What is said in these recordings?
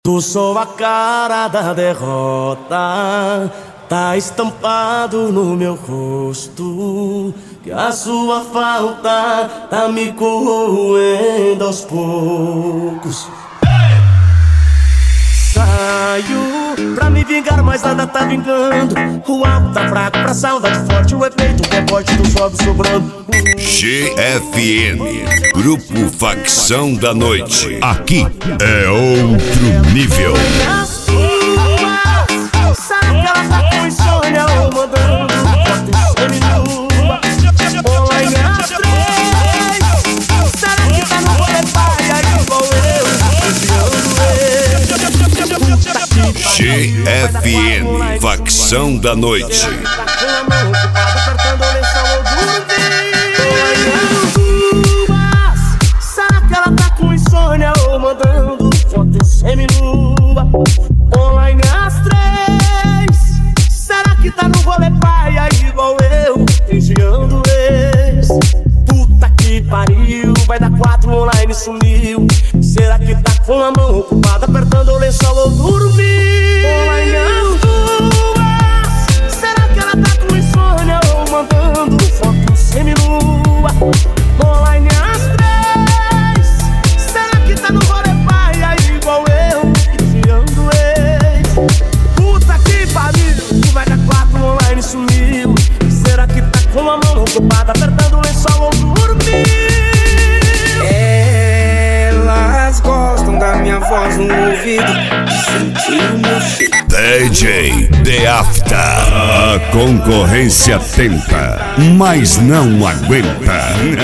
Tu sou a cara da derrota, tá estampado no meu rosto, que a sua falta tá me corroendo aos poucos. Saio pra me vingar, mas nada tá vingando. O alto tá fraco pra saudade forte, o efeito rebote do sobe sobrando. GFN, Grupo Facção da Noite. Aqui é outro nível. Será que ela tá com insônia ou mandando foto seminua? Online às 3. Será que tá no rolê paia igual eu? GFN, Facção da Noite. Será que ela tá com insônia ou mandando foto seminua? Online às 3. Será que tá no rolê paia igual eu, enviando ex? Puta que pariu, vai dar 4 online sumiu. Será que tá com a mão ocupada apertando o lençol ou dormir? Online às 2. Será que ela tá com insônia ou mandando foto seminua? Online às 3. Será que tá no rolê paia igual eu, enviando ex? Puta que pariu, vai dar 4 online sumiu. Será que tá com a mão ocupada apertando o lençol ou dormir? Elas gostam da minha voz no ouvido, de sentir o meu cheiro. DJ The After. A concorrência tenta, mas não aguenta.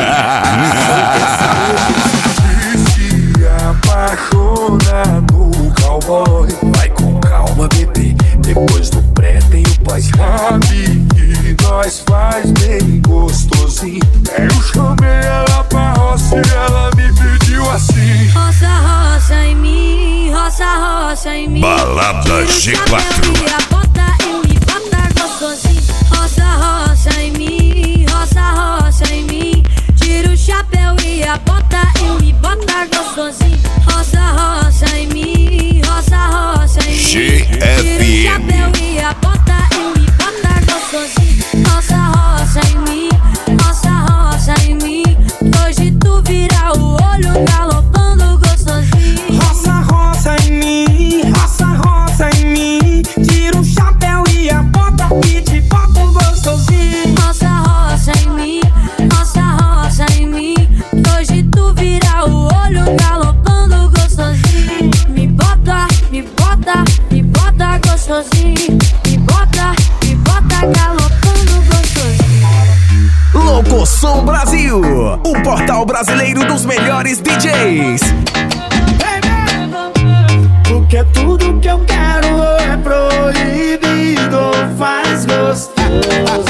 Se apaixona no cowboy. Vai com calma, bebê. Depois do pré tem o pós. Sabe que nós faz bem gostosinho. Eu chamei ela pra roça e ela me pediu assim: roça, roça em mim, roça, roça em mim. Balada G4. E a bota eu me bota gostosinho. Roça, roça em mim, roça, roça em mim. Tira o chapéu e a bota eu me bota gostosinho. Roça, roça em mim, roça, roça em mim. GFN. Tira o chapéu e a bota eu me bota gostosinho. Roça, roça em mim, roça, roça em mim. Hoje tu vira o olho galopando gostosinho. Roça, roça em mim, roça, roça em mim. Tira o chapéu e a bota e te bota gostosinho. Roça, roça em mim, roça, roça em mim. Hoje tu vira o olho galopando gostosinho. Me bota, me bota, me bota gostosinho. Me bota galopando gostosinho. Locosom Brasil, o portal brasileiro dos melhores DJs. Porque tudo que eu quero é proibido, faz gostoso.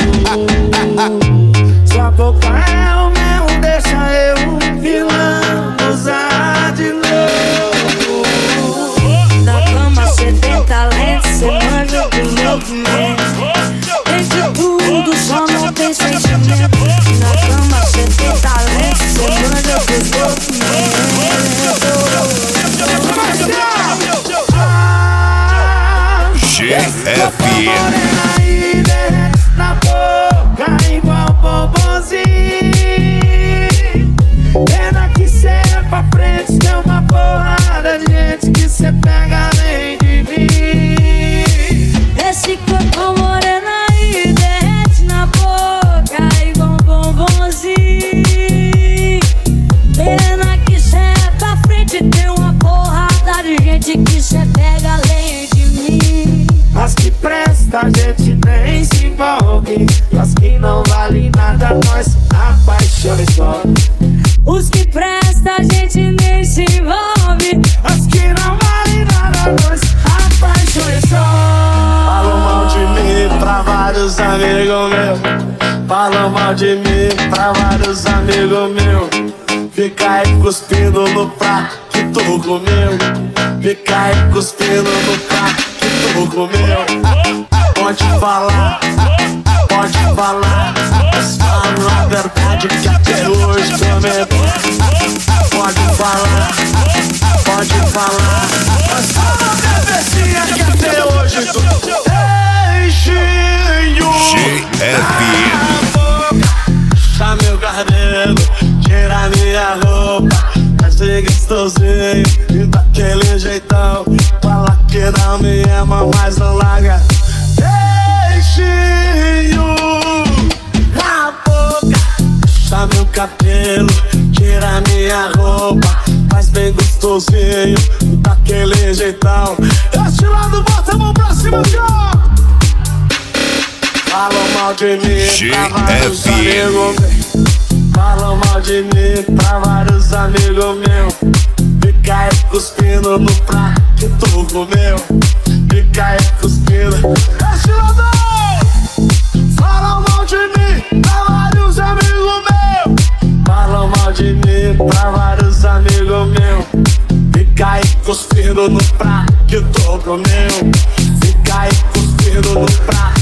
Sua boca é o mel, deixa eu vilão usar de novo. Na cama cê tem talento, cê manja do movimento. Tem de tudo, só não tem sentimento. Na cama cê tem talento, cê manja dos movimentos. GFN. Aí derrete na boca igual bombonzinho. Pena que cê é pra frente, tem uma porrada de gente que cê pega além de mim. Esse corpo moreno aí derrete na boca igual bombonzinho. Pena que cê é pra frente, tem uma porrada de gente que cê pega além de mim. As que presta a gente nem se envolve. As que não valem nada nós apaixona e só. Os que presta a gente nem se envolve. As que não valem nada nós apaixona e só. Falam mal de mim pra vários amigos meus. Falam mal de mim pra vários amigos meus. Fica aí cuspindo no prato que tu comeu. Fica aí cuspindo no prato que tu comeu. Pode falar, pode falar. Mas fala a verdade que até hoje comeu. Pode falar, mas fala jeitão. Fala que não me ama, mas não larga. Beijinho na boca, puxa meu cabelo, tira minha roupa, faz bem gostosinho, daquele jeitão. Este lado, bota a mão pra cima, já. Falam mal de mim pra vários amigos meus. Falam mal de mim pra vários amigos meus. Fica aí cuspindo no prato que tu comeu. Fica aí cuspindo. Este lado. Falam mal de mim pra vários amigos meus. Falam mal de mim pra vários amigos meus. Fica aí cuspindo no prato que tu comeu. Fica aí cuspindo no prato